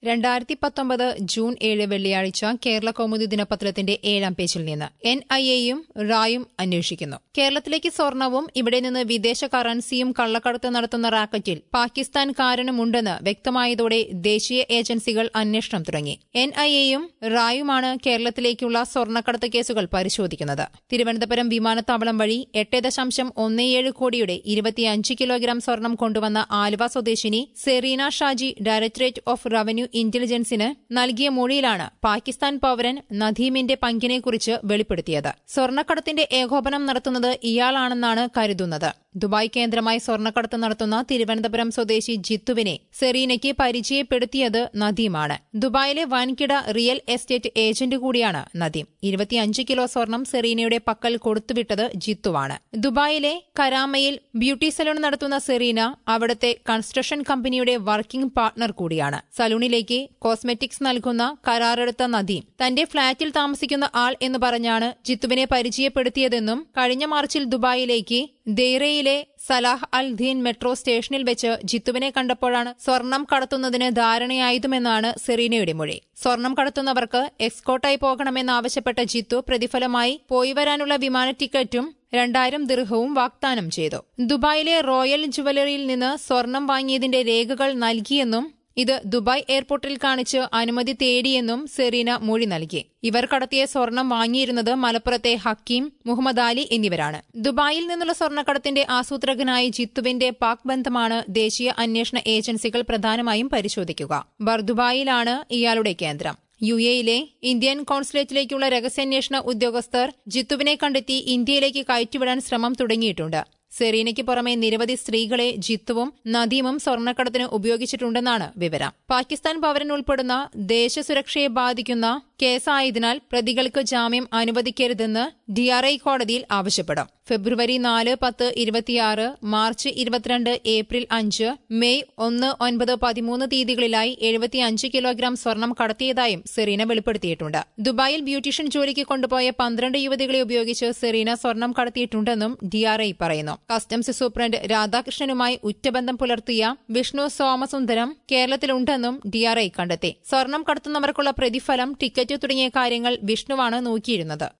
2019 June 7 വെള്ളിയാഴ്ച കേരള കൗമുദി ദിനപത്രത്തിന്റെ 7-ാം പേജിൽ നിന്ന് NIAയും റായും അന്വേഷിക്കുന്നു. കേരളത്തിലേക്ക് സ്വർണവും ഇവിടെ നിന്ന് വിദേശ കറൻസിയും കള്ളക്കടത്ത് നടത്തുന്ന റാക്കറ്റിൽ പാകിസ്ഥാൻകാരനുമുണ്ടെന്ന് വ്യക്തമായതോടെ ദേശീയ ഏജൻസികൾ അന്വേഷണം തുടങ്ങി. NIAയും റായുമാണ് കേരളത്തിലേക്കുള്ള സ്വർണ്ണക്കടത്ത് കേസുകൾ പരിശോധിക്കുന്നത്. തിരുവനന്തപുരം വിമാനത്താവളം വഴി 8.17 കോടിയുടെ 25 കിലോഗ്രാം സ്വർണം കൊണ്ടുവന്ന ആലുവ സ്വദേശിനി Sereena Shaji directorate of revenue ഇന്റലിജൻസിന് നൽകിയ മൊഴിയിലാണ് പാകിസ്ഥാൻ പൌരൻ നദീമിന്റെ പങ്കിനെക്കുറിച്ച് വെളിപ്പെടുത്തിയത്. സ്വർണ്ണക്കടത്തിന്റെ ഏകോപനം നടത്തുന്നത് ഇയാളാണെന്നാണ് കരുതുന്നത്. ദുബായ് കേന്ദ്രമായി സ്വർണ്ണക്കടത്ത് നടത്തുന്ന തിരുവനന്തപുരം സ്വദേശി ജിത്തുവിനെ സെറീനയ്ക്ക് പരിചയപ്പെടുത്തിയത് നദീമാണ്. ദുബായിലെ വൻകിട റിയൽ എസ്റ്റേറ്റ് ഏജന്റ് കൂടിയാണ് നദീം. 25 കിലോ സ്വർണം സെറീനയുടെ പക്കൽ കൊടുത്തുവിട്ടത് ജിത്തുവാണ്. ദുബായിലെ കരാമയിൽ ബ്യൂട്ടി സലൂൺ നടത്തുന്ന സെറീന അവിടുത്തെ കൺസ്ട്രക്ഷൻ കമ്പനിയുടെ വർക്കിംഗ് പാർട്ണർ കൂടിയാണ്. സലൂണിലേക്ക് കോസ്മെറ്റിക്സ് നൽകുന്ന കരാറെടുത്ത നദീം തന്റെ ഫ്ളാറ്റിൽ താമസിക്കുന്ന ആൾ എന്ന് പറഞ്ഞാണ് ജിത്തുവിനെ പരിചയപ്പെടുത്തിയതെന്നും കഴിഞ്ഞ മാർച്ചിൽ ദുബായിലേക്ക് ദെയ്റയിലെ സലാഹ് അൽ ദീൻ മെട്രോ സ്റ്റേഷനിൽ വെച്ച് ജിത്തുവിനെ കണ്ടപ്പോഴാണ് സ്വർണം കടത്തുന്നതിന് ധാരണയായതുമെന്നാണ് സെറീനയുടെ മൊഴി. സ്വർണം കടത്തുന്നവർക്ക് എക്സ്കോർട്ടായി പോകണമെന്നാവശ്യപ്പെട്ട ജിത്തു പ്രതിഫലമായി പോയി വരാനുള്ള വിമാന ടിക്കറ്റും 2000 ദിർഹവും വാഗ്ദാനം ചെയ്തു. ദുബായിലെ റോയൽ ജുവലറിയിൽ നിന്ന് സ്വർണം വാങ്ങിയതിന്റെ രേഖകൾ നൽകിയെന്നും ഇത് ദുബായ് എയർപോർട്ടിൽ കാണിച്ച് അനുമതി തേടിയെന്നും സെറീന മൊഴി നൽകി. ഇവർ കടത്തിയ സ്വർണം വാങ്ങിയിരുന്നത് മലപ്പുറത്തെ ഹക്കീം, മുഹമ്മദ് അലി എന്നിവരാണ്. ദുബായിൽ നിന്നുള്ള സ്വർണ്ണക്കടത്തിന്റെ ആസൂത്രകനായ ജിത്തുവിന്റെ പാക് ബന്ധമാണ് ദേശീയ അന്വേഷണ ഏജൻസികൾ പ്രധാനമായും പരിശോധിക്കുക. ബർദുബായിലാണ് ഇയാളുടെ കേന്ദ്രം. UAEയിലെ ഇന്ത്യൻ കോൺസുലേറ്റിലേക്കുള്ള രഹസ്യാന്വേഷണ ഉദ്യോഗസ്ഥർ ജിത്തുവിനെ കണ്ടെത്തി ഇന്ത്യയിലേക്ക് കയറ്റിവിടാൻ ശ്രമം തുടങ്ങിയിട്ടുണ്ട്. സെറീനയ്ക്ക് പുറമെ നിരവധി സ്ത്രീകളെ ജിത്തുവും നദീമും സ്വർണ്ണക്കടത്തിന് ഉപയോഗിച്ചിട്ടുണ്ടെന്നാണ് വിവരം. പാകിസ്ഥാൻ പൌരൻ ഉൾപ്പെടുന്ന ദേശസുരക്ഷയെ ബാധിക്കുന്ന കേസായതിനാൽ പ്രതികൾക്ക് ജാമ്യം അനുവദിക്കരുതെന്ന് DRI കോടതിയിൽ ആവശ്യപ്പെടും. ഫെബ്രുവരി 4, 10, 26, മാർച്ച് 22, ഏപ്രിൽ 5, മെയ് 1, 9, 13 തീയതികളിലായി 75 കിലോഗ്രാം സ്വർണം കടത്തിയതായും സെറീന വെളിപ്പെടുത്തിയിട്ടുണ്ട്. ദുബായിൽ ബ്യൂട്ടീഷ്യൻ ജോലിക്ക് കൊണ്ടുപോയ 12 യുവതികളെ ഉപയോഗിച്ച് സെറീന സ്വർണം കടത്തിയിട്ടുണ്ടെന്നും DRI പറയുന്നു. കസ്റ്റംസ് സൂപ്രണ്ട് രാധാകൃഷ്ണനുമായി ഉറ്റബന്ധം പുലർത്തിയ വിഷ്ണു സോമസുന്ദരം കേരളത്തിലുണ്ടെന്നും DRI കണ്ടെത്തി. സ്വർണം കടത്തുന്നവർക്കുള്ള പ്രതിഫലം, ടിക്കറ്റ് തുടങ്ങിയ കാര്യങ്ങൾ വിഷ്ണുവാണ് നോക്കിയിരുന്നത്.